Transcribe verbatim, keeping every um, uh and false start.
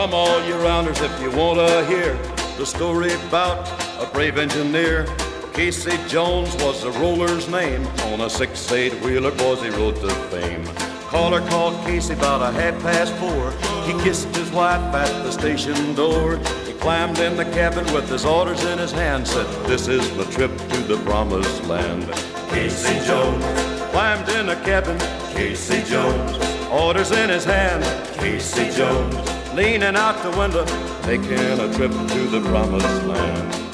Come all you rounders if you want to hear the story about a brave engineer. Casey Jones was the roller's name. On a six eight wheeler, boys, he rode to fame. Caller called Casey about a half past four. He kissed his wife at the station door. He climbed in the cabin with his orders in his hand. Said, this is my trip to the promised land. Casey Jones climbed in the cabin. Casey Jones, orders in his hand. Casey Jones, leaning out the window, taking a trip to the promised land.